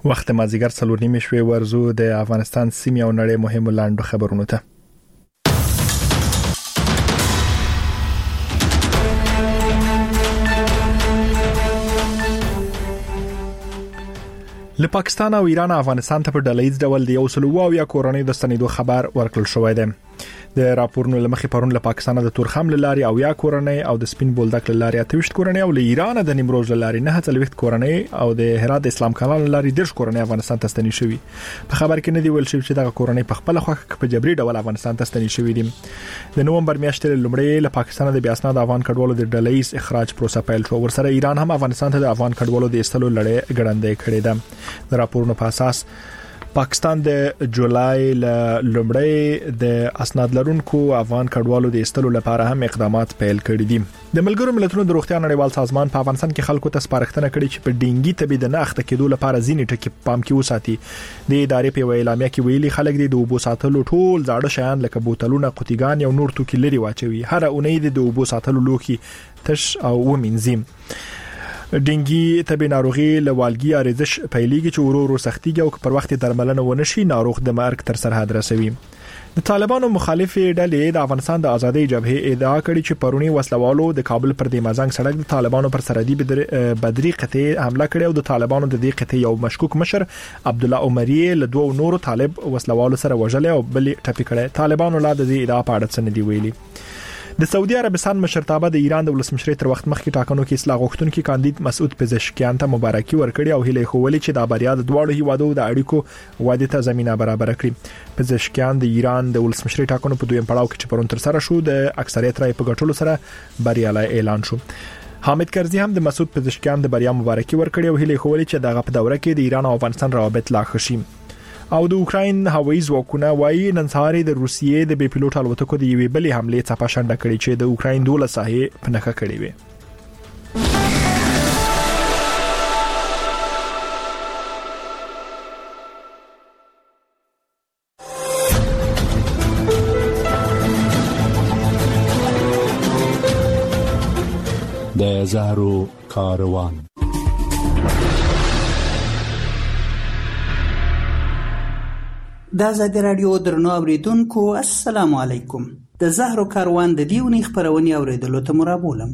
وخت مازیګر 4:30 شوي ورزو د افغانستان سیمې او نړۍ مهمو لاندو خبرونو ته. له پاکستان او ایران افغانستان ته په ډلهیز ډول د 100 کورنۍ د ستنېدو خبر ورکړل شوی دی. د راپورونو لمخې پرون له پاکستان د تورخم لاري او یا کورنۍ او د سپین بولدک لاري 28 کورنۍ او له ایران د نیمروز لاري 49 کورنۍ او د هرات اسلام کانال لاري 10 کورنۍ افغانستان ته ستنې شوي. په خبر کې نه دی ویل شوی چې دغه کورنۍ په خپل خوښه په جبري ډول افغانستان ته ستنې شوي دي. د نومبر میاشتې لومړی له پاکستان د بیا اسناد افغان کډوالو د ډلهیز اخراج پروسه پیل شو. ورسره ایران هم افغانستان ته د افغان کډوالو د ایستلو لړۍ ګړندۍ کړې ده. د راپورونو په اساس پاکستان د جولای لومړی د اسناد لرونکو افغان کډوالو د ایستلو لپاره هم اقدامات پیل کړي دي. د ملګرو ملتونو د روغتیا نړیوال سازمان په افغانستان کې خلکو ته سپارښتنه کړې چې په ډینګي تبي د ناخته کېدو لپاره ځینې ټکي پام کې وساتي. د ادارې په اعلامیه کې ویلي خلک د اوبو ساتلو ټول زاړه شیان لکه بوتلونه، قوتیګان او نور توکي لري واچوي. هر اونۍ د اوبو ساتلو لوښي تش او ومنځي. ډینګي تبي ناروغي لوالګي ارزش پیلېږي چې ورو سختيږي او پر وخت درملنه ونشي ناروغ د مرګ تر سرحد رسوي. د طالبانو مخالف ډلې د افغانستان د ازادۍ جبهې ادعا کړې چې پرونی وسلوالو د کابل پر د مازنګ سړک د طالبانو پر سرحدي بدري قطعه حمله کړې او د طالبانو د دې قطعه یو مشکوک مشر عبد الله عمری له دوه نورو طالب وسلوالو سره وژل او بل ټپي کړي. طالبانو لا د دې ادعا په اړه څه نه دی ویلي. د سعودي عربستان مشرتابه د ایران د ولسمشر تر وخت مخکې ټاکنو کې اصلاح غوښتونکي کاندید مسعود پزشکیان ته مبارکي ورکړي او هیله خولي چې د بریا د دوه هیوادو د اړیکو واده ته زمينه برابر کړي. پزشکیان د ایران د ولسمشر ټاکنو په دویم پړاو کې چې پرون تر سره شو د اکثریت رای په ګټلو سره بریالي اعلان شو. حامد کرزي هم د مسعود پزشکیان د بریا مبارکي ورکړي او هیله خولي چې دغه په دوره کې د ایران او افغانستان روابط لا ښه شي. او د اوکراین هوایي ځواکونه وايي نن سهار د روسیې د بي پيلوټ الوتکو د یوې بلې حملې څخه شنډه کړې چې د اوکراین 12 ساحې په نښه کړې وي. د زهرو کاروان. د آزادي رادیو درنو اوریدونکو السلام علیکم. د زهرو کاروان د دیونی خبرونې اوریدلو ته مرابولم.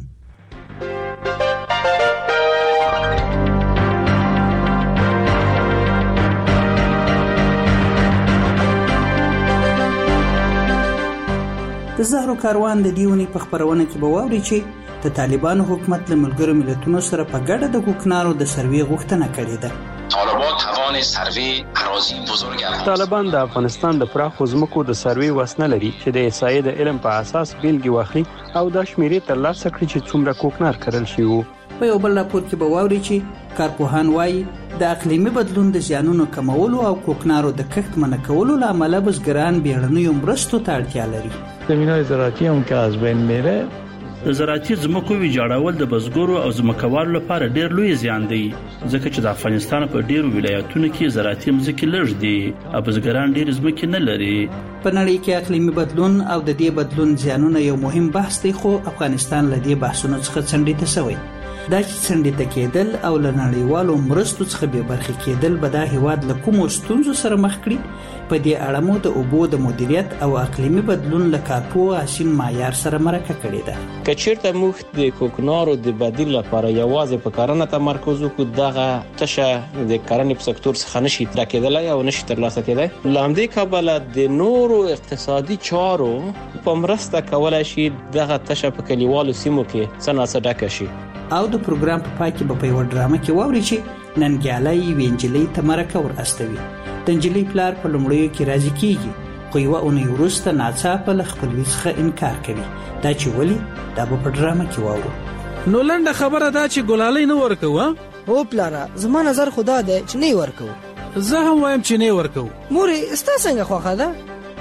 د زهرو کاروان د دیونی په خبرونه کې به واوري چې د طالبانو حکومت له ملګرو ملتونو سره په ګډه د کوکنارو د سروې غوښتنه کړې ده. طالبان توان سروې اراضی بزرگ طالبان د افغانستان د پراخو ځمکو د سروې وسنه لري چې د احصایې د علم په اساس بیلګې واخلي او د شمیرې ترلاسه کړي چې څومره کوکنار کرل شوی وو. په یو بل راپور کې به واوري چې کارپوهان وایي د اقلیمي بدلون د زیانونو کمولو او کوکنارو د کښت منع کولو لامل بزګران بیړنیو مرستو ته اړتیا لري. زمینای زراعتی هم که از بین میره. د زراعتي ځمکو ویجاړول د بزګرو او ځمکوالو لپاره ډیر لوی زیان دی ځکه چې د افغانستان په ډیرو ولایتونو کې زراعتي ځمکې لږ دي او بزګران ډیر ځمکې نه لري. په نړۍ کې اقلیمي بدلون او د دې بدلون زیانونه یو مهم بحث دی خو افغانستان له دې بحثونو څخه څنډې ته شوی. دا چې څنډې ته کېدل او له نړیوالو مرستو څخه بې برخې کېدل به دا هیواد له کومو ستونزو سره مخ کړي. په دې اړه مو د اوبو د مدیریت او اقلیمي بدلون له کارپوه حسین معیار سره مرکه کړې ده. که چیرته موږ د کوکنارو د بدیل لپاره یوازې په کرنه تمرکز وکړو دغه تشه د کرنې په سکتور څخه نشي ترکیدلای او نشي ترلاسه کېدای. لامدې کابل د نورو اقتصادي چارو په مرسته کولای شي دغه تشه په کلیوالو سیمو کې څنګه ډکه شي. او د پروګرام په پای کې په یو ډرامه کې واوري چې ننګیالۍ وینجلۍ ته مرکه ور استوي. د انجلۍ پلار په لومړیو کې راضي کیږي خو یو اونۍ وروسته ناڅاپه له خپلوي څخه انکار کوي. دا چې ولې دا په ډرامه کې واورو. نو لنډه خبره دا چې ګلالۍ نه ورکو. او پلاره زما نظر خدا دی چې نه ورکو. زه هم وایم چې نه ورکو. مورې ستا څنګه خوښه ده؟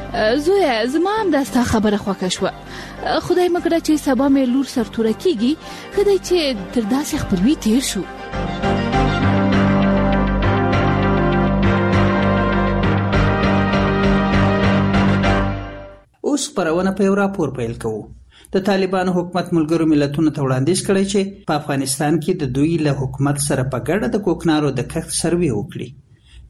زویا زما هم دا ستا خبره خوښه شوه. خدای مګړه چې سبا مې لور سرتوره کیږي خدای چې تر داسې خپلوي تیر شو. اوس خبرونه په یو راپور پیل کوو. د طالبانو حکومت ملګرو ملتونو ته وړاندیز کړی چې په افغانستان کې د دوی له حکومت سره په ګډه د کوکنارو د کښت سروې وکړي.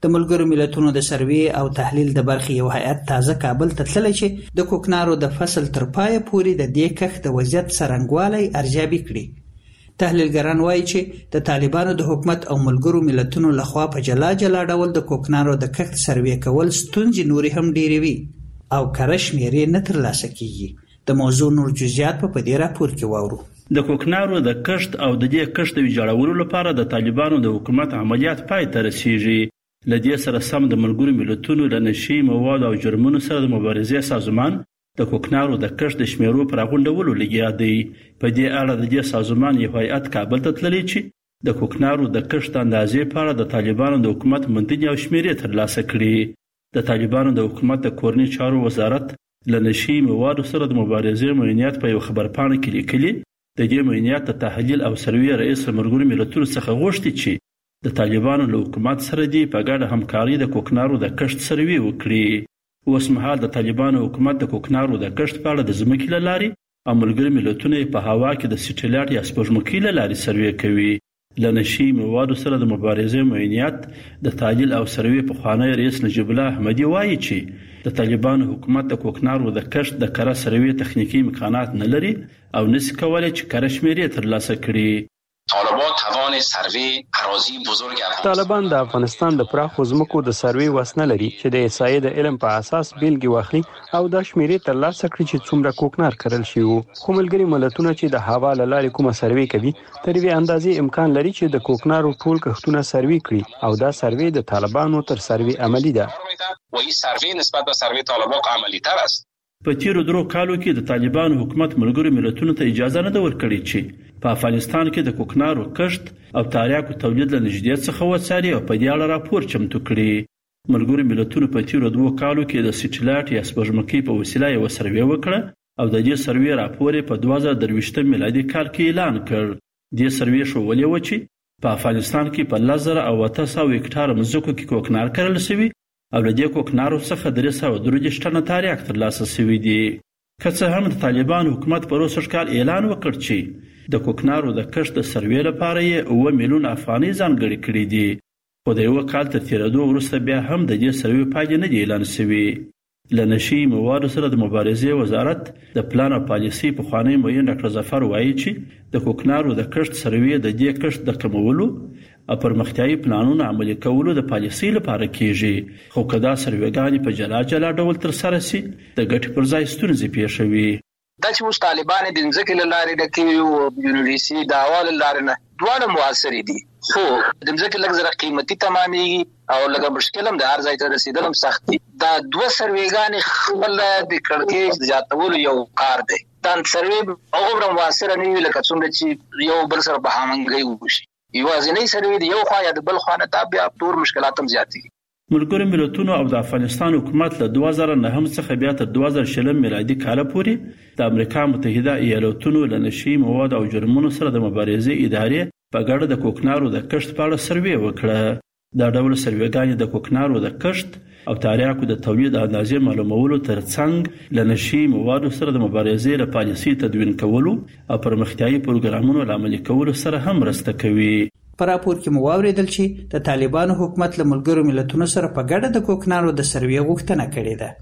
د ملګرو ملتونو د سروې او تحلیل د برخې یو هیئت تازه کابل ته تللی چې د کوکنارو د فصل تر پایه پورې د دې کښت د وضعیت څرنګوالی ارزیابي کړي. تحلیلګران وایي چې د طالبانو د حکومت او ملګرو ملتونو لخوا په جلا جلا ډول د کوکنارو د کښت سروې کول ستونزې نورې هم ډېرې وي او کره شمېرې نه ترلاسه کیږي. د موضوع نور جزئیات په دې راپور کې واورو. د کوکنارو د کښت او د دې کښت د ویجاړولو لپاره د طالبانو د حکومت عملیات پای ته رسیږي. لدې سره سم د ملګرو ملتونو له نشي مواد او جرمونو سره د مبارزې سازمان د کوکنارو د کښت د شمیرو پر غونډولو لګیا دی. په دې اړه د دې سازمان یو هیئت کابل ته تللی چې د کوکنارو د کښت اندازې په اړه د طالبانو د حکومت مندنې او شمیرې ترلاسه کړي. د طالبانو د حکومت د کورني چارو وزارت له نشي موادو سره د مبارزې معینات په یو خبرپاڼه کې لیکلي. د دې معینات د تحلیل او سروې رئیس ملګرو ملتونو څخه غوښتي چې د طالبانو له حکومت سره دی په ګډه همکاري د کوکنارو د کښت سروې وکړي. اوس مهال د طالبانو حکومت د کوکنارو د کښت په اړه د ځمکې له لارې او ملګرو ملتونو په هوا کې د سټیلایټ یا سپوږمکۍ له لارې سروې کوي. له نشي موادو سره د مبارزې معینات د تحلیل او سروې پخوانی رئیس نجیب الله احمدي وایي چې د طالبانو حکومت د کوکنارو د کښت د کره سروې تخنیکی امکانات نه لري او نشي کولای چې کره شمیرې ترلاسه کړي. طالبان توان سروې اراضی بزرگ طالبان د افغانستان د پراخو ځمکو د سروې وس نه لري چې د احصایې د علم په اساس بیلګې واخلي او د شمیرې ترلاسه کړي چې څومره کوکنار کرل شوی وو. خو ملګري ملتونه چې د هوا له لارې کومه سروې کوي تر یوې اندازې امکان لري چې د کوکنارو ټول کښتونه سروې کړي او دا سروې د طالبانو تر سروې عملی ده. وایي سروې نسبت به سروې طالبان عملی تر است. په تیرو درو کالو کې د طالبانو حکومت ملګرو ملتونو ته اجازه نه ده ورکړې چې په افغانستان کې د کوکنارو کښت او تاریاکو تولید له نږدې څخه وڅاري او په دې اړه راپور چمتو کړي. ملګرو ملتونو په تیرو 2 کالو کې د سټیلایټ یا سپوږمکۍ په وسیله یو سروې وکړه او د دې سروې راپور په 2023 میلادي کال کې اعلان کړ. دې سروې ښودلې و چې په افغانستان کې په 1,800 هکټار ځمکو کې کوکنار کرل شوی او له دې کوکنارو څخه 330 ټنه تاریاک ترلاسه شوی دی. که څه هم د طالبانو حکومت په 20 کال اعلان وکړ چې د کوکنارو د کښت د سروې لپاره یې 9 میلیون افغانۍ ځانګړي کړي دي، خو د یو کال تر تیرېدو وروسته بیا هم د دې سروې پایلې نه دي اعلان شوي. له نشي موادو سره د مبارزې وزارت د پلان او پالیسۍ پخوانی معین ډاکټر ظفر وایي چې د کوکنارو د کښت سروې د دې کښت د کمولو او پرمختیايي پلانونو عملي کولو د پالیسۍ لپاره کیږي، خو کدا سروېګانې په جلا جلا ډول تر سره سي د ګټې پر ځای ستونزې پیښوي. دا چې اوس طالبان د ځمکې له لارې د کیو یونیورسيټي د اول لارې نه دواړه موثر دي، خو د ځمکې لږ زره قیمتي تمامېږي او لږ مشکل هم د هر ځای ته رسیدل هم سخت دي. دا دوه سروېګانې خپل د کړکېچ زیاتولو یو کار دی. دا سروې هغومره موثره نه وي لکه څومره چې یو بل سره په همغږۍ وشي. یوازینۍ سروې د یو خوا یا د بل خوا نه دا بیا ټول مشکلات هم زیاتېږي. ملګرو ملتونو او د افغانستان حکومت له 2009 څخه بیا تر 2020 میلادي کال پورې د امریکا متحده ایالاتونو له نشي مواد او جرمونو سره د مبارزې ادارې په ګډه د کوکنارو د کښت په اړه سروې وکړه. دا ډول سروېګانې د کوکنارو د کښت او تاریاکو د تولید اندازې معلومولو ترڅنګ له نشي موادو سره د مبارزې له پالیسۍ تدوین کولو او پرمختیايي پروګرامونو عملي کولو سره هم مرسته کوي. په راپور کې مو واوریدل چې د طالبانو حکومت له ملګرو ملتونو سره په ګډه د کوکنارو د سروې غوښتنه کړې ده.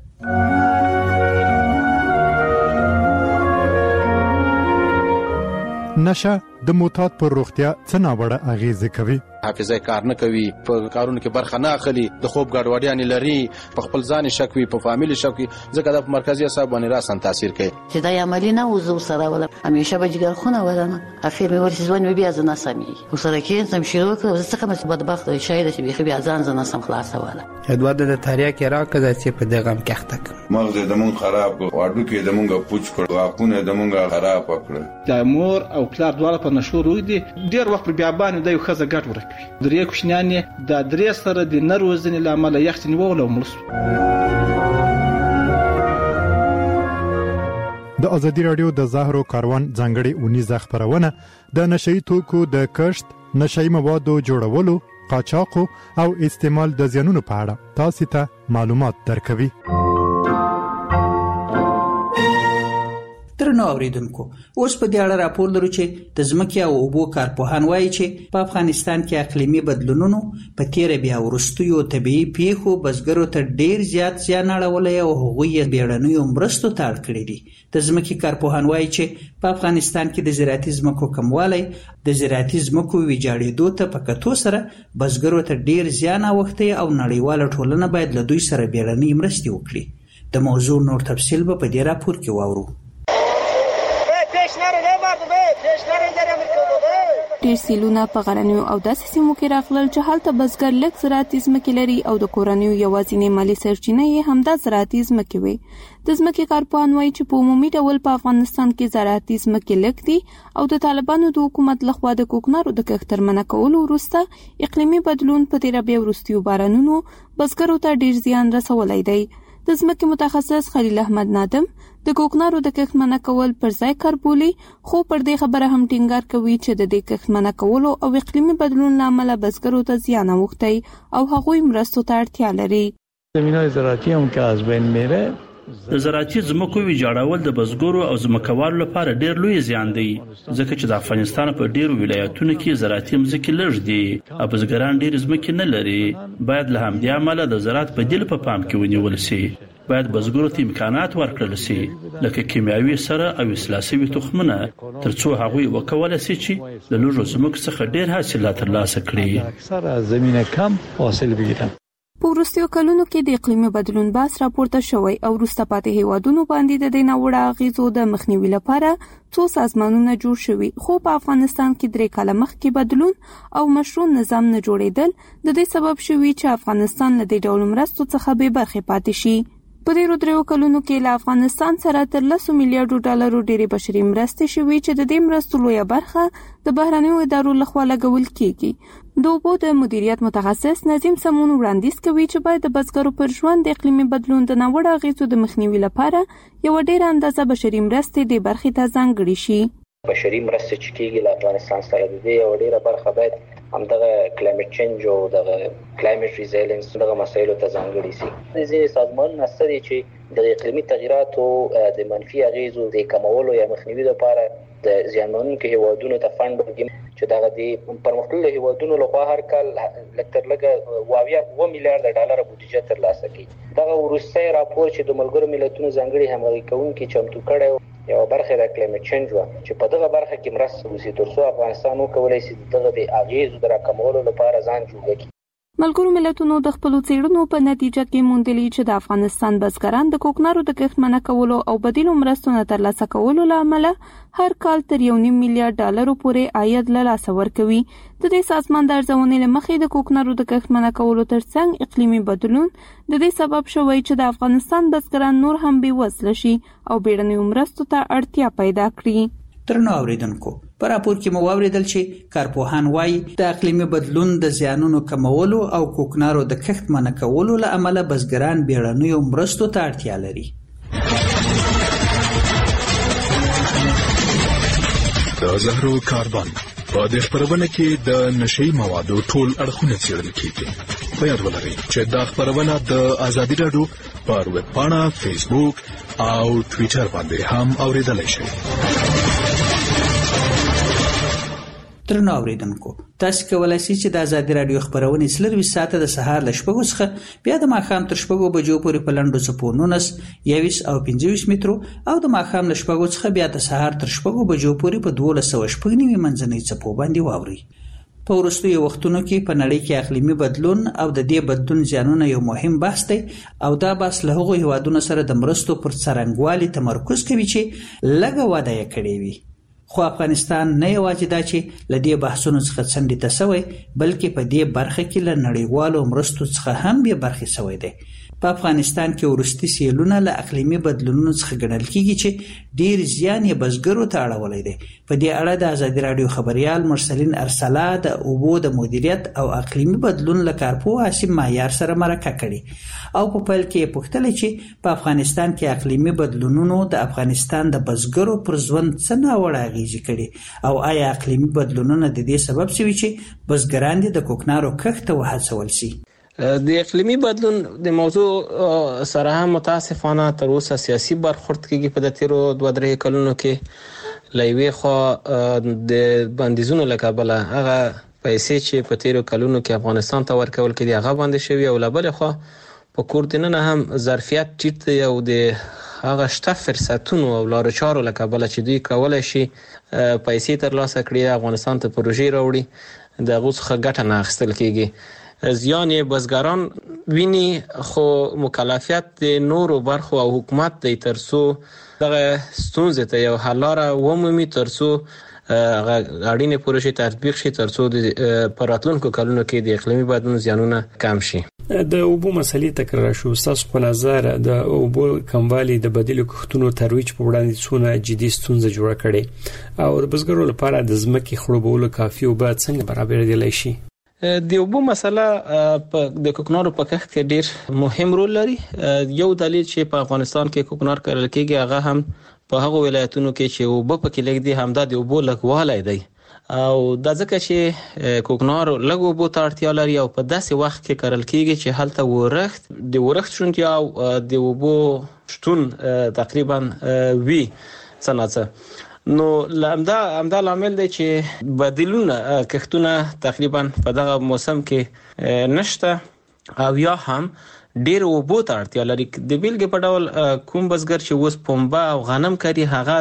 نشه د معتاد پر روغتیا څه ناوړه اغیزه کوي؟ حافظه کار نه کوي، په کارونو کې برخه نه اخلي، د خوب ګډوډیاں لري، په خپل ځان شک وي، په فامیل شک وي، ځکه د مرکزی اعصاب باندې راسن تاثیر کوي. چې دا عملی نه وزو سره ولا همیشه به جګر خونه ولنه اخر مې ورسې ځوان بیا ځنه سمي وسره کې سم شروع کړ څه کوم بدبخت شاید چې بیا ځان ځنه سم خلاصه ولا ادواد د تاریخ کې راکړه چې په دغه غم کې اخته مغز د مون خراب کړ، واډو کې د مونږه پوچ کړ، واقونه د مونږه خراب کړ. د مور او پلار دواړه په نشو روي دي ډیر وخت بیا باندې د یو خزه ګټ ورکوي. درې کوشنیان د درې سره د نروزنې لامل یختنی وول او ملس. د ازادي رادیو د زهرو کاروان ځانګړي اونیزه خبرونه د نشئی توکو د کښت، نشئی موادو جوړولو، قاچاقو او استعمال د زیانونو په اړه تاسو ته معلومات درکوي. درنو اوریدونکو اوس په دې اړه راپور لرو چې د ځمکې او اوبو کارپوهان وایي چې په افغانستان کې اقلیمي بدلونونو په تیر بیا وروستیو طبيعي پیښو بزګرو ته ډیر زیات زیان اړولی او هغوی یې بیړنیو مرستو ته اړ کړي دي. د ځمکې کارپوهان وایي چې په افغانستان کې د زراعتي ځمکو کموالی د زراعتي ځمکو ویجاړېدو ته په کتو سره بزګرو ته ډیر زیان اوښتی او نړیواله ټولنه باید له دوی سره بیړنۍ مرستې وکړي. د موضوع نور تفصیل به په دې راپور کې واورو. ډیر سیلونه په غرنیو او داسې سیمو کې راغلل چې هلته بزګر لږ زراعتي ځمکې لري او د کورنیو یوازینۍ مالي سرچینه یې همدا زراعتي ځمکې وي. د ځمکې کارپوهان وایي چې په عمومي ډول په افغانستان کې زراعتي ځمکې لږ دي او د طالبانو د حکومت لخوا د کوکنارو د کښت تر منع کولو وروسته اقلیمي بدلون په تیر بیا وروستیو بارانونو بزګرو ته ډیر زیان رسولی دی. د ځمکې متخصص خلیل احمد نادم د کوکنارو د کښت منع کول پر ځای کار بولي، خو پر دې خبره هم ټینګار کوي چې د دې کښت منع کولو او اقلیمي بدلون له امله بزګرو ته زیان اوښتی او هغوی مرستو ته اړتیا لري. زمینای زراعتی هم که از بین میره، د زراعتي ځمکو ویجاړول د بزګرو او ځمکوالو لپاره ډیر لوی زیان دی، ځکه چې د افغانستان په ډیرو ولایتونو کې زراعتي ځمکې لږ دي او بزګران ډیر ځمکې نه لري. باید له همدې امله د زراعت بدیل په پام کې ونیول شي. باید بزګرو ته امکانات ورکړل شي لکه کیمیاوي سره او اصلاح شوي تخمونه ترڅو هغوی وکولای شي چې د لږو ځمکو څخه ډیر حاصلات ترلاسه کړي. اکثره زمینه کم حاصل بگیرن. په وروستیو کلونو کې د اقلیمي بدلون بحث راپورته شوی او وروسته پاتې هیوادونو باندې د دې ناوړه اغیزو د مخنیوي لپاره څو سازمانونه جوړ شوي، خو په افغانستان کې 3 کاله مخکې بدلون او مشروع نظام نه جوړېدل د دې سبب شوي چې افغانستان له دې ډول مرستو څخه بې برخې پاتې شي. په تیرو 3 کلونو کې له افغانستان سره تر 10 میلیارډ ډالرو ډېرې بشري مرستې شوي چې د دې مرستو لویه برخه د بهرنیو ادارو لخوا لګول کیږي. د اوبو د مدیریت متخصص نظیم سمون وړاندیز کوي چې باید د بزګرو پر ژوند د اقلیمي بدلون د ناوړه اغیزو د مخنیوي لپاره یو ډېر اندازه بشري مرستې د برخې ته ځانګړي شي. بشري مرستې چې کیږي له افغانستان سره د دې یو ډېره برخه باید همدغه کلایمټ چینج او دغه کلایمټ ریزیلینس دغه مسایلو ته ځانګړي شي. ځینې سازمانونه ستدي چې د اقلیمي تغیراتو د منفي اغیزو د کمولو یا مخنیوي لپاره د زیانمنونکو هیوادونو ته فند ورکوي چې دغه د پرمختللو هیوادونو لخوا هر کال لکتر لګه 2 میلیارډ ډالر بودیجه ترلاسه کوي. دغه وروستی راپور چې د ملګرو ملتونو ځانګړي همغږي کوونکي چمتو کړی یو برخه د کلایمټ چینج و چې په دغه برخه کې مرسته وشي ترڅو افغانستان وکولای شي دغه د اغیزو د راکمولو لپاره ځان جوړ کړي. ملګرو ملتونو د خپل څېړنو په نتیجه کې موندلي چې د افغانستان بزګران د کوکنارو د کښت منع کولو او بدیلو مرستو نه ترلاسه کولو له امله هر کال تر 1.5 میلیارډ ډالرو پورې عاید له لاسه ورکوي. د دې سازمان د ارزونې له مخې د کوکنارو د کښت منع کولو ترڅنګ اقلیمي بدلون د دې سبب شوی چې د افغانستان بزګران نور هم بېوزله شي او بیړنیو مرستو ته اړتیا پیدا کړي. درنو اوریدونکو په راپور کې مو واوریدل چې کارپوهان وایي د اقلیمي بدلون د زیانونو کمولو او کوکنارو د کښت منع کولو له امله بزګران بیړنیو مرستو ته اړتیا لري. د زهرو کاربن په دې خبرونه کې د نشي موادو ټول اړخونه څېړل کیږي. په یاد ولرئ چې دا خبرونه د ازادي راډیو پر ویب پاڼه، فیسبوک او ټوئیټر باندې هم اوریدلای شئ. درنو اوریدونکو تاسو کولای شئ چې د ازادي راډیو خبرونه سلروي ساعته د سهار ل 6 څخه بیا د ماښام تر 6 بجو پورې په لنډو څپو 19 21 او 25 مترو او د ماښام ل 6 څخه بیا د سهار تر 6 بجو پورې په 1290 منځنۍ څپو باندې واوري. په وروستیو وختونو کې په نړۍ کې اقلیمي بدلون او د دې بدلون زیانونه یو مهم بحث دی او دا بحث له هغو هیوادونو سره د مرستو پر څرنګوالي تمرکز کوي چې لږه وده یې کړې وي. خو افغانستان نه یوازې دا چې له دې بحثونو څخه څنډې ته سوی بلکې په دې برخه کې له نړیوالو مرستو څخه هم بې برخې سوی دی. په افغانستان کې وروستي سیلونه له اقلیمي بدلونونو څخه ګڼل کیږي چې ډیر زیان یې بزګرو ته اړولی دی. په دې اړه د ازادي راډیو خبريال مرسلین ارسلا د اوبو د مدیریت او اقلیمي بدلون له کارپوه عاصم معیار سره مرکه کړې او په پیل کې پوښتنه چې په افغانستان کې اقلیمي بدلونونو د افغانستان د بزګرو پر ژوند څه ناوړه اغیزې کړي او آیا اقلیمي بدلونونه د دې سبب شوي چې بزګران د کوکنارو کښت ته وهڅول شي. د اقلیمي بدلون د موضوع سره هم متاسفانه تر اوسه سیاسي برخورد کېږي په د تیرو 2-3 کلونو کې لوي خو د بندیزونو لکابله هغه پیسې چې په تیرو کلونو کې افغانستان ته ورکول کېدي هغه باندې شوی او لبل خو په کوردیننه هم ظرفیت ټیټ دی او د هغه شته فرصتونو او لارو چارو لکابله چې دوی کولای شي پیسې ترلاسه کړي افغانستان ته پروژې راوړي د هغو څخه ګټه نه اخیستل کېږي. زیان بزګران ویني خو مکلفیت د نورو برخو او حکومت د ترسو دغه ستونزې ته یو حل لاره ومومي ترسو اړینې پروژې تطبیق شي ترسو د پراتلونکو کلونو کې د اقلیمي بدلون زیانونه کم شي. د اوبو مسلې تکرار شو. تاسو په نظر د اوبو کموالی د بدیلو کښتونو ترویج په وړاندې څونه جدي ستونزه جوړه کړي او د بزګرو لپاره د ځمکې خړوبولو کافي اوبه څنګه برابر دي شي؟ د اوبو مسله د کوکنارو په کښت کې ډیر مهم رول لري. یو دلیل چې په افغانستان کې کوکنار کرل کېږي هغه هم په هغو ولایتونو کې چې اوبه پکې لږ دي همدا د اوبو لږوالی دی او دا ځکه چې کوکنار لږ اوبو ته اړتیا لري او په داسې وخت کې کرل کېږي چې هلته ورښت شونتیا او د اوبو شتون تقریبا وي څنګه نو همدا لامل دی چې بدیلونه کښتونه تقریبا په دغه موسم کې نشته او یا هم ډیر اوبو ته اړتیا لري. د بیلګې په ډول کوم بزګر چې اوس پنبه او غنم کوي هغه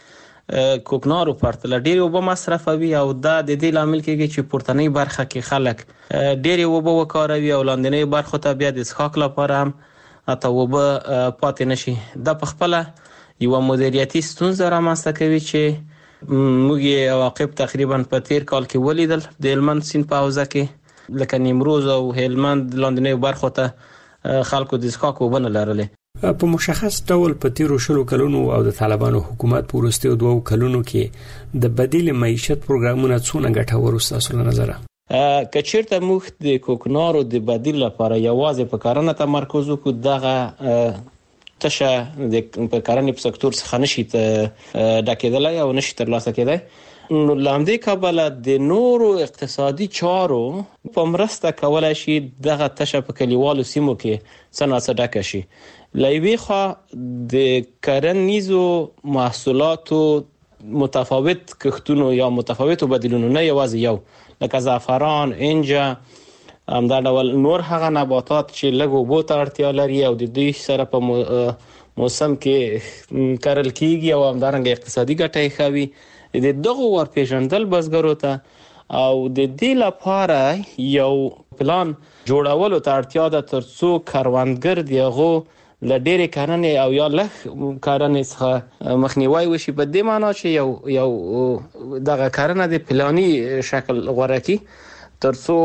د کوکنارو پرتله ډیر اوبه مصرفوي او دا د دې لامل کېږي چې پورتنۍ برخه کې خلک ډیر اوبه وکاروي او لاندنۍ برخه ته بیا د څښاک لپاره هم اته اوبه پاتې نشي. دا په خپل یو مدیریتي ستونزه رامنځته کوي چې موږ یې عواقب تقریبا په تیر کال کې ولیدل د هلمند سیند په حوزه کې لکه نیمروز او هلمند لاندنۍ برخو ته خلکو د څښاک اوبه نه لرلې. په مشخص ډول په تیرو 20 کلونو او د طالبانو حکومت په وروستیو 2 کلونو کې د بدیل معیشت پروګرامونه څونه ګټور ستاسو له نظره؟ که چیرته موږ د کوکنارو د بدیل لپاره یوازې په کرنه تمرکز وکړو دغه تشه د کرنې په سکتور څخه نشي ډکېدلای او نشي ترلاسه کېدای. نو لامدې کابل د نورو اقتصادي چارو په مرسته کولای شي دغه تشه په کلیوالو سیمو کې څنګه ډکه شي. لایوي خو د کرنیزو محصولاتو متفاوت کښتونو یا متفاوتو بدیلونو نه یوازې یو لکه زعفران انجا همدا ډول نور هغه نباتات چې لږ اوبو ته اړتیا لري او د دوی سره په موسم کې کرل کېږي او همدارنګه اقتصادي ګټه یې ښوي د دغو ورپېژندل بزګرو ته او د دې لپاره یو پلان جوړولو ته اړتیا ده ترڅو کروندګر دغه ل ډېرې کرنې او یا لږ کرنې څخه مخنیوي وشي په دې معنی چې یو دغه کرنه د پلاني شکل غوړه کی ترڅو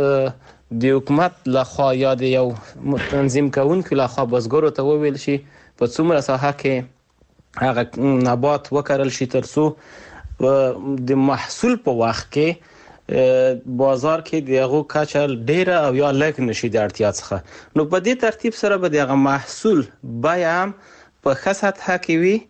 د حکومت لخوا یا د یو تنظیم کوونکو لخوا بزګرو ته وویل شي په څومره ساحه کې هغه نبات وکرل شي ترڅو د محصول په وخت کې بازار کې دغه کچل ډیره او یا لږ نشي د اړتیا څخه. نو په دې ترتیب سره به دغه محصول بیا هم په ښه سطحه کې وي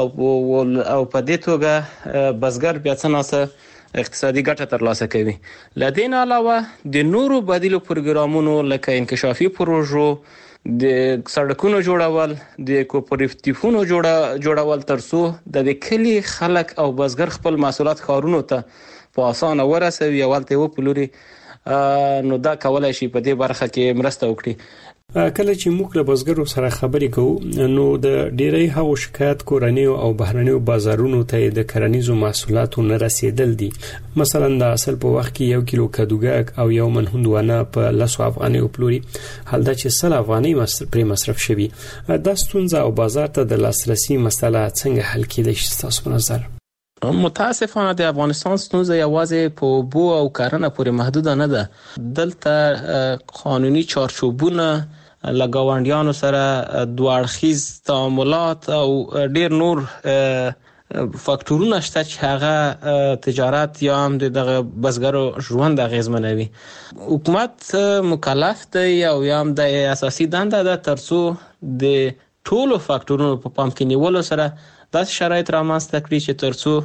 او په دې توګه بزګر بیا څنګه اقتصادي ګټه ترلاسه کوي. لدین علاوه د نورو بدیلو پروګرامونو لکه انکشافي پروژو د سړکونو جوړول د کوپراتیفونو جوړول ترڅو د کلی خلک او بزګر خپل محصولات ښارونو ته په اسانه ورسوي او ولته وپلوري نو دا کولای شي په دې برخه کې مرسته وکړي. کله چې موږ له بزګرو سره خبرې کوو نو د ډیری هغو شکایت کورنیو او بهرنیو بازارونو ته د کرنیزو محصولاتو نه رسیدل دي. مثلا د اصل په وخت کې 1 کیلو کدوګک او 1 من هندوانه په 10 افغانۍ پلوري حال دا چې 100 افغانۍ مصرف شوي. دا ستونزه او بازار ته د لاسرسي مسله څنګه حل کېدای شي تاسو په نظر؟ متاسفانه د افغانستان ستونزه یوازې په اوبو او کرنه پورې محدوده نه ده. دلته قانوني چارچوبونه لګاونډیانو سره دوه اړخیز تعاملات او ډیر نور فاکتورونه شته چې هغه تجارت یا هم د بزګرو ژوند اغیزمنوي. حکومت مکلف دی او یا هم د اساسي دنده ده ترڅو د ټولو فاکتورونو په پام کې نیولو سره داسې شرایط رامنځته کړي چې ترڅو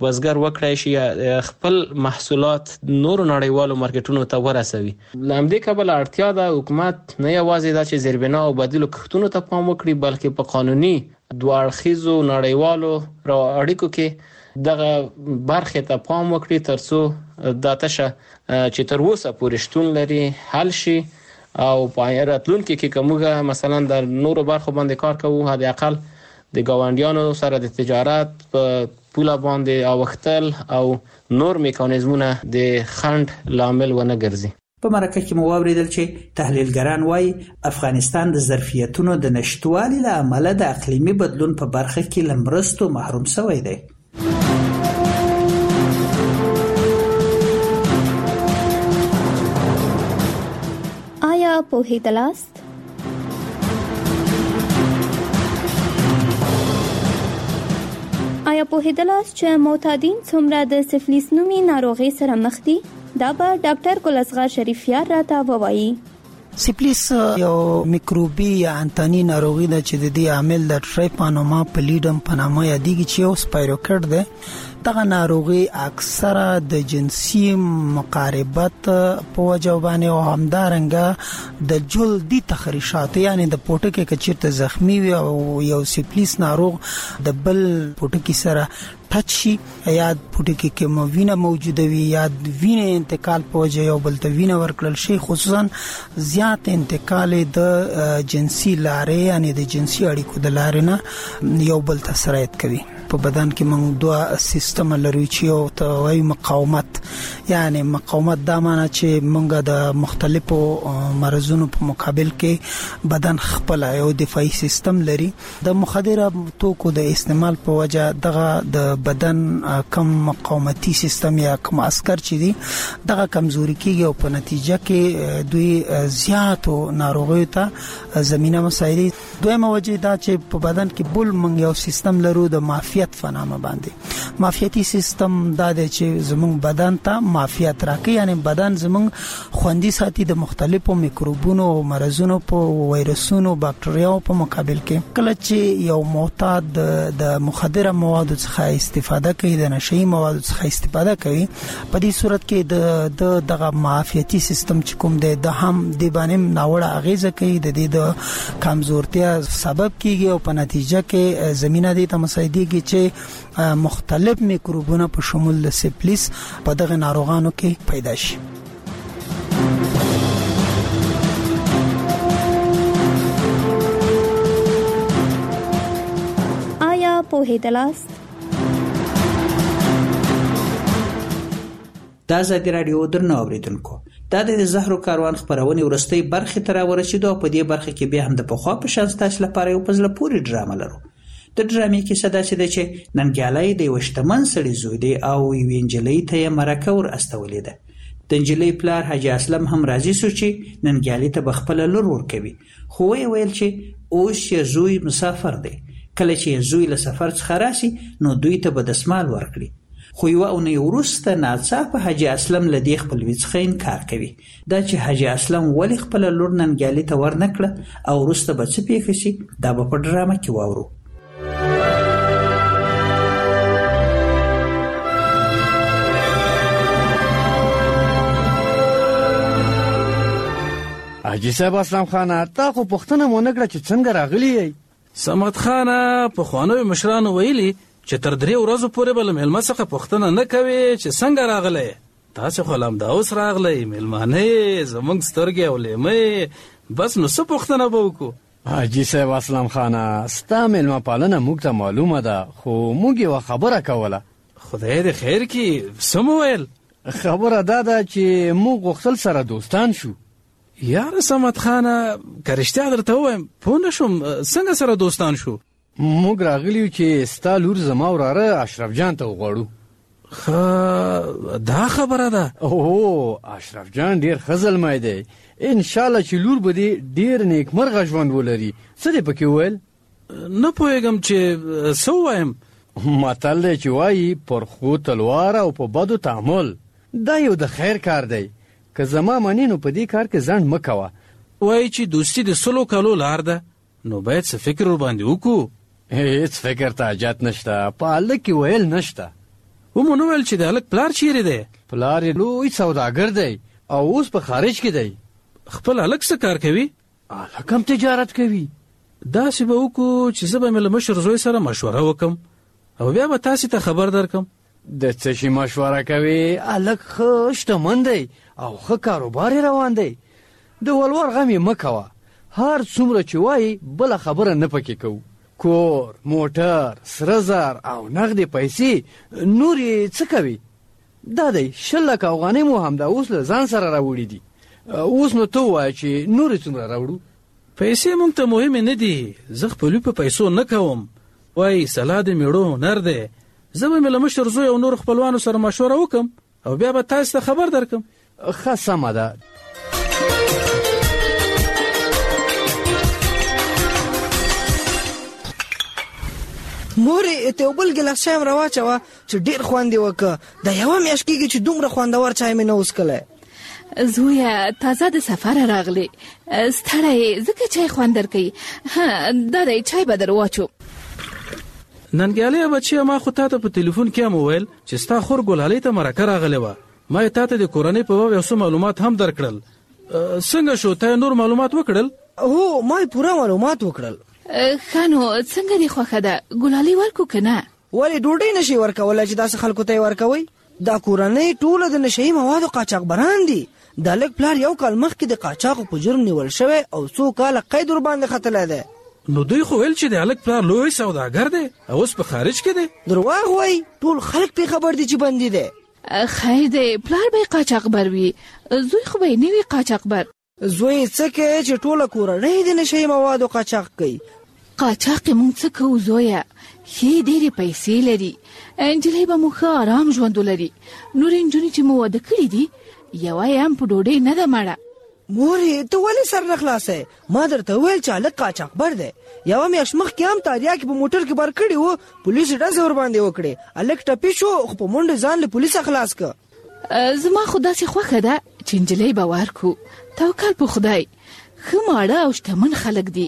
بزګر وکړای شي خپل محصولات نورو نړیوالو مارکیټونو ته ورسوي. لامدې کبل اړتیا ده حکومت نه یوازې دا چې زیربنا او بدیلو کښتونو ته پام وکړي بلکې په قانوني دوه اړخیزو نړیوالو اړیکو کې دغه برخې ته پام وکړي ترڅو دا تشه چې تر اوسه پورې شتون لري حل شي او په راتلونکي کې کومه مثلا د نورو برخو باندې کار کوو حد اقل د گاونډیانو سره د تجارت په پوله باندې اوختل او نور میکانیزمونه د خند لامل ونه ګرځي. په مرکه کې مو واوریدل چې تحلیلګران وایي افغانستان د ظرفیتونو د نشټوالي له امله د اقلیمي بدلون په برخه کې له مرستو محروم شوی دی. آیا پوهیدلاست؟ آیا پوهیدلاست چې معتادین څومره د سفلیس نومي ناروغي سره مخ دي؟ دا به ډاکټر ګل اصغر شریفیار راته ووایي. سفلیس یو میکروبي یا انتاني ناروغي ده چې د دې عامل د ټریپانوما پلیډم په نامه یادېږي چې یو سپایروکټ ده. دغه ناروغي اکثره د جنسي مقاربت په وجه باندې او همدارنګه د جلدي تخریشات یعنی د پوټکي کچیرته زخمی وي او یو سفلیس ناروغ د بل پوټکي سره ټچ شي یا پوټکي کې وینه موجوده وي یا وینه انتقال په وجه یو بل ته وینه ورکړل شي خصوصا زیات انتقال د جنسي لارې یعنی د جنسي اړیکو د لارې نه یو بل ته سرایت کوي. په بدن کې موږ دوه سیستم لرو چې یو ته وایي مقاومت یعنی مقاومت دا معنی چې موږ د مختلفو مرزونو په مقابل کې بدن خپل یو دفاعي سیستم لري. د مخدره توکو د استعمال په وجه دغه د بدن کم مقاومتي سیستم یا کم عسكر چې دي دغه کمزوري کیږي او په نتیجه کې دوی زیاتو ناروغیو ته زمينه مسایل. دویمه وجه دا چې په بدن کې بل موږ یو سیستم لرو د معافیت فنامه باندې. معافیتي سیستم دا دی چې زموږ بدن ته معافیت راکړي یعنی بدن زموږ خوندي ساتي د مختلفو میکروبونو او مرزونو په وایرسونو بکټریاو په مقابل کې. کله چې یو معتاد د مخدره موادو څخه استفاده کوي د نشئی موادو څخه استفاده کوي په دې صورت کې د دغه معافیتي سیستم چې کوم دی د هم د باندې ناوړه اغیزه کوي د دې د کمزورتیا سبب کیږي او په نتیجه کې زمينه دي ته مساعدېږي چې مختلف میکروبونه په شمول د سفلیس په دغه ناروغانو کې پیدا شي. آیا پوهیدلاست؟ د ازادي راډیو درنو اوریدونکو دا د زهرو کاروان خبرونه ورستۍ برخه تر ورسېدو په دې برخه کې بیا هم د پخوا په شان تاسو لپاره یو پزله پوری ډرامه لرو. د ډرامې کې صدا چې ننګیالای د وشتمن سړي زوی دی او وینجلې ته مرکه ور استولې ده. د انجلۍ پلار حاجی اسلم هم راضي شو چې ننګیالي ته بخپل لور ور کوي خو ویل چې اوس یې زوی مسافر دی کله چې زوی له سفر څخه راشي نو دوی ته به دسمال ورکړي. خو یو اونۍ وروسته ناڅاپه حاجی اسلم له دې خپلوي څخه انکار کوي. دا چې حاجی اسلم ولې خپل لور ننګیالي ته ورنکړه او وروسته به څه پیښ شي دا به په ډرامه کې واورو. حاجی صاحب اسلام خان تا خو پښتنه مونږ کړه چې څنګه راغلی یې؟ سمت خان په خوانو مشرانو ویلي چې تر 3 ورځې پورې بل ملما څخه پښتنه نه کوي چې څنګه راغلی تاسو خو لام دا اوس راغلی ملمانه زمونږ سترګې او لیمې بس نو څه پښتنه به وکړو. حاجی صاحب اسلام خان ستا ملما پالنه موږ ته معلومه ده خو موږ یو خبره کوله. خدای دې خیر کړي. څه مو ویل؟ خبره دا ده چې موږ غوښتل سره دوستان شو. یار سمت خان که رښتیا درته ووایم پوه نه شوم څنګه سره دوستان شو؟ موږ راغلیو چې ستا لور زما وراره اشرف جان ته وغواړو. دا خبره ده؟ اوه اشرف جان ډیر ښه زلمی دی ان شاء الله چې لور به دې ډیر نیکمرغه ژوند ولري. څه دې پکې وویل؟ نه پوهېږم چې څه ووایم. متل دی چې وایي پر ښو تلوار او په بدو تعامل دا یو د خیر کار دی. که زما منې نو په دې کار کې ځنډ مه کوه. وایي چې دوستي د 100 کالو لار ده نو باید څه فکر ور باندې وکړو. هیڅ فکر ته حاجت نشته په هلک کې ویل نشته. ومو نو ول چې د الک پلار چیرې دی؟ پلار یې لوی سوداګر دی او اوس په خارج کې دی. خپل الک څه کار کوي؟ الک هم تجارت کوي. داسې به وکړو چې زه به مې له مشر زوی سره مشوره وکم او بیا به تاسې ته خبر درکم. د څه شي مشوره کوي؟ الک ښه شتمن دی او ښه کاروبار روان دی. د ولور غم یې مه کوه. هر څومره چې وایي بله خبره نه پکې کوو. کور، موټر، سره زر او نغدې پیسې نور یې څه کوي؟ دا دی 100 لکه افغانۍ مو همدا اوس له ځان سره راوړي دي. اوس نو ته ووایه چې نورې څومره راوړو؟ پیسې مونږ ته مهمې نه دي. زه خپلوي په پیسو نه کوم. وایي سلا د میړو هنر دی. زه به مې له مشر زوی او نور خپلوانو سره مشوره وکم او بیا به تاسو ته خبر درکم. ښه سمه ده. مورې ته یو بل ګیلاس چای هم راواچوه چې ډېر خوند یې وکړه. دا یوه میاشت کېږي چې دومره خوندور چای مې نه وڅښلی. زویه تازه د سفره راغلی ستړی ځکه چای خوند درکوي. دا دی چای به در واچو. ننګیالی بچیه ما خو تا ته په تلیفون کې هم وویل چې ستا خور ګلالۍ ته مرکه راغلی وه. ما یې تا ته د کورنۍ په باب یو څه معلومات هم درکړل. څنګه شو تا نور معلومات وکړل؟ هو ما یې پوره معلومات وکړل. ښه نو څنګه دې خوښه ده؟ ګلالۍ ورکو که نه؟ ولې ډوډۍ نشي ورکولی چې داسې خلکو ته یې ورکوئ؟ دا کورنۍ ټوله د نشهیي موادو قاچاقبران دي. دا لږ پلار یو کال مخکې د قاچاقو په جرم نیول شوی او 2 کاله قید ورباندې ختلی دی. نو دوی خو ویل چې د هلک پلار لوی سوداګر دی او اوس په خارج کې دی. درواغ وایي. ټول خلک پې خبر دي چې بندي دی. خیر دی پلار به یې قاچاقبر وي. زوی خو به یې نه وي قاچاقبر. زوی څه کوي چې ټوله کورنۍ د نشهیي موادو قاچاق کوي. قاچاق یې مونږ څه کوو زویه؟ ښې ډېرې پیسې لري. نجلۍ به مو ښه ارام ژوند ولري. نورې نجونې چې مو واده کړي دي یوه یې هم په ډوډۍ نه ده مړه. مورې ته ولې سر نه خلاصی؟ ما درته وویل چې هلک قاچاقبر دی. یوه میاشت مخکې هم تاریاکې په موټر کې بار کړي وو. پولیسو ډزې ورباندې وکړې. هلک ټپي شو خو په منډه ځان له پولیسه خلاص که. زما خو داسې خوښه ده چې نجلۍ به ورکو. توکل په خدای. ښه ماړه او شتمن خلک دي.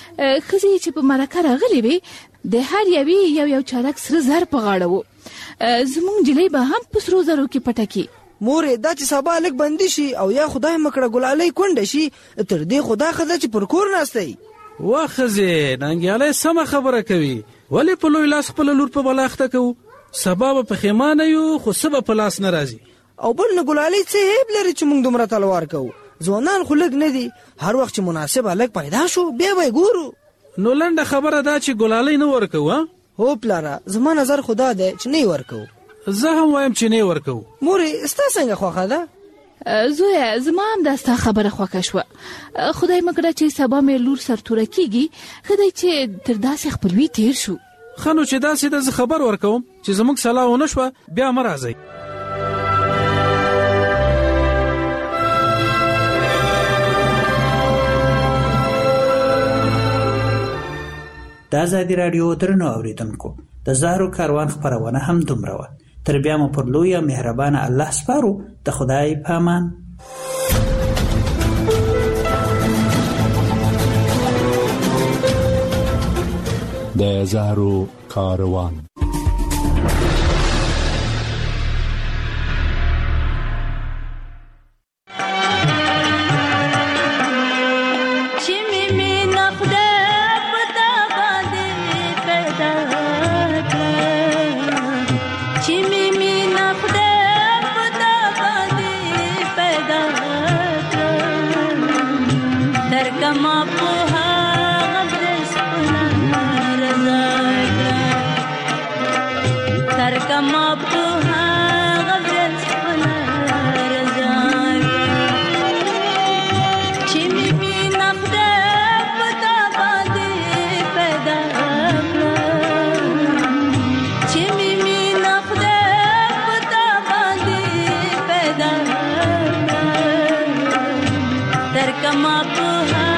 ښځې چې په مرکه راغلې وې د هر یوې یو چارک سره زر په غاړه و. زموږ نجلۍ به هم په سرو زرو کې پټه کړي. مورې دا چې سبا هلک بندي شي او یا خدای مکړه ګلالۍ کونډه شي تر دې خو دا ښځه چې پر کور ناستی. وا ښځې ننګیالی سمه خبره کوي. ولې په لوی لاس خپله لور په بلا اخته کوو؟ سبا به پښیمانه یو خو څه به په لاس نه راځي. او بل نه ګلالۍ څه عیب لري چې موږ دومره تلوار کوو؟ ځوانان خو لږ نه دي. هر وخت چې مناسب هلک پیدا شو بیا به یې ګورو. نو لنډه خبره دا چې ګلالۍ نه ورکوو؟ هو پلاره زما نظر خو دا دی چې نه یې ورکوو. زه هم وایم چې نه یې ورکوو. مورې ستا څنګه خوښه ده؟ زویه زما هم دا ستا خبره خوښه شوه. خدای مکړه چې سبا مې لور سرتوره کېږي. ښه دی چې تر داسې خپلوي تیر شو. ښه نو چې داسې ده زه خبر ورکوم چې زموږ سلا ونه شوه بیا مه راځئ. د ازادي راډیو درنو اوریدونکو د زهرو کاروان خپرونه هم دومره وه. تر بیا مو پر لوی او مهربانه الله سپارو. د خدای په امان. د زهرو کاروان. Come up